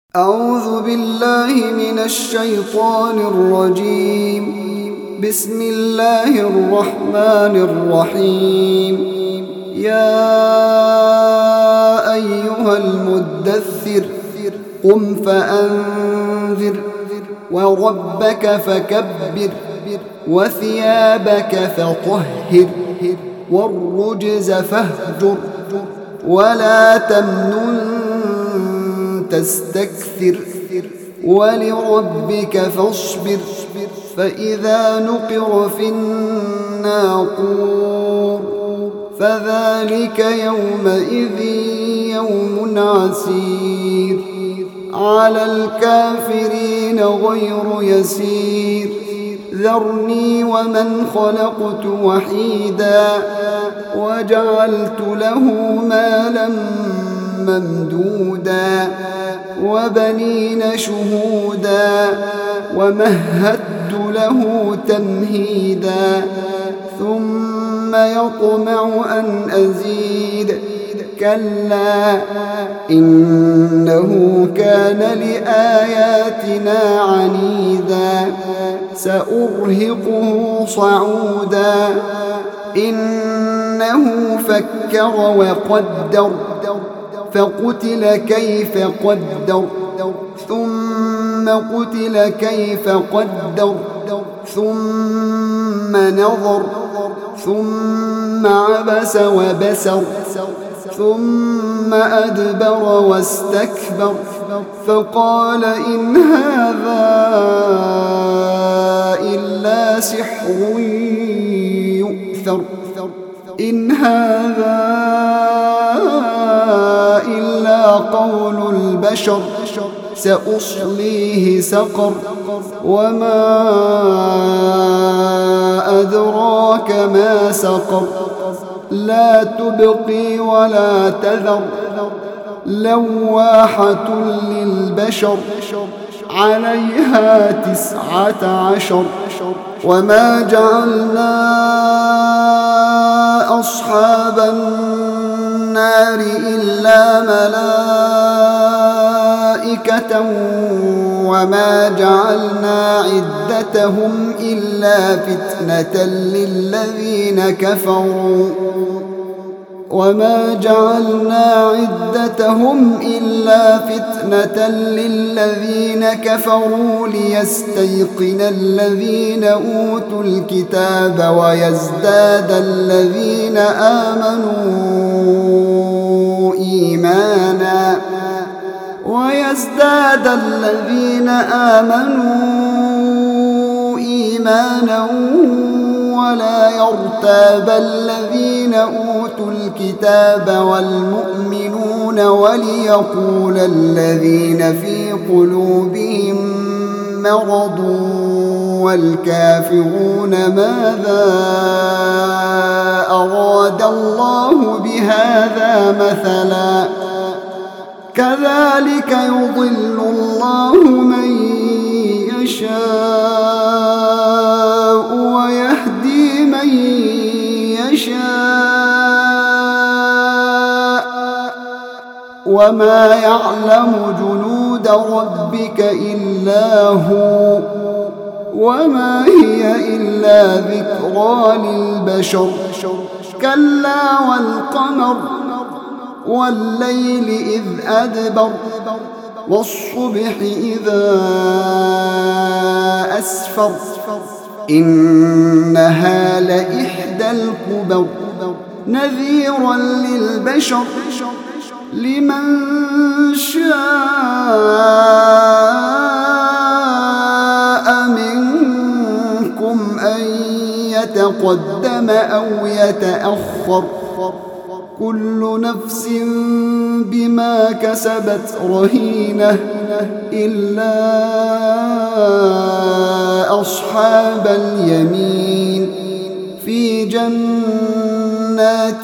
أعوذ بالله من الشيطان الرجيم. بسم الله الرحمن الرحيم. يا أيها المدثر قم فأنذر وربك فكبر وثيابك فطهر والرجز فاهجر ولا تمنن تستكثر ولربك فاصبر فإذا نقر في الناقور فذلك يومئذ يوم عسير على الكافرين غير يسير. ذرني ومن خلقت وحيدا وجعلت له مالا ممدودا وبنين شهودا ومهدت له تمهيدا ثم يطمع أن أزيد كلا إنه كان لآياتنا عنيدا سأرهقه صعودا إنه فكر وقدر فقتل كيف قدر ثم قتل كيف قدر ثم نظر ثم عبس وبسر ثم أدبر واستكبر فقال إن هذا إلا سحر يؤثر إن هذا إلا قول البشر سأصليه سقر وما أدراك ما سقر لا تبقي ولا تذر لواحة للبشر عليها 19 وما جعلنا أصحاب النار إلا ملائكة وما جعلنا عدتهم إلا فتنة للذين كفروا وما جعلنا عدتهم إلا فتنة للذين كفروا ليستيقن الذين أوتوا الكتاب ويزداد الذين آمنوا إيمانا ولا يرتاب الذين أوتوا الكتاب والمؤمنون وليقول الذين في قلوبهم مرض والكافرون ماذا أراد الله بهذا مثلا كذلك يضل الله من يشاء ويهدي من يشاء وما يعلم جنود ربك إلا هو وما هي إلا ذكرى للبشر كلا والقمر والليل إذ أدبر والصبح إذا أسفر إنها لإحدى الكبر نذيرا للبشر لمن شاء منكم أن يتقدم أو يتأخر كل نفس بما كسبت رهينة إلا أصحاب اليمين في جنات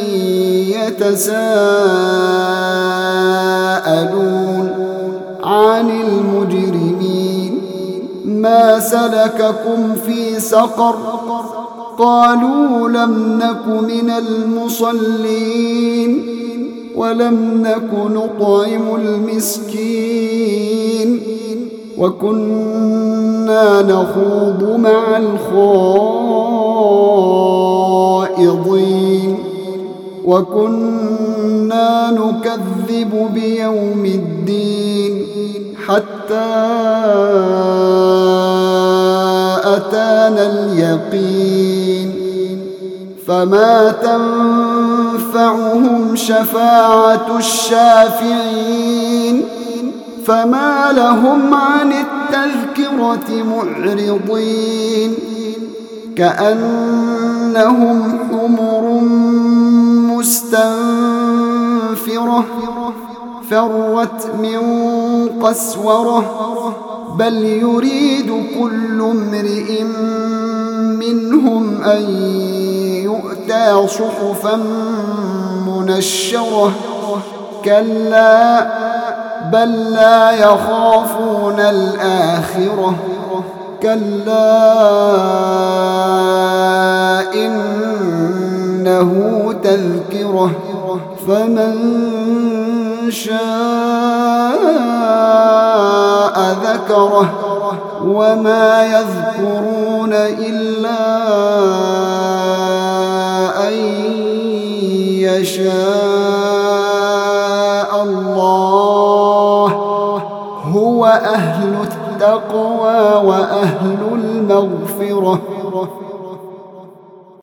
يتساءلون عن المجرمين ما سلككم في سقر قالوا لم نك من المصلين ولم نك نطعم المسكين وكنا نخوض مع الخائضين وكنا نكذب بيوم الدين حتى أتانا اليقين فما تنفعهم شفاعة الشافعين فما لهم عن التذكرة معرضين كأنهم حمر مستنفرة فرت من قسورة بل يريد كل امرئ منهم أن يؤتى صحفا منشرة كلا بل لا يخافون الآخرة كلا إنه تذكرة فمن شاء ذكره وما يذكرون إلا أن يشاء الله هو أهل التقوى وأهل المغفرة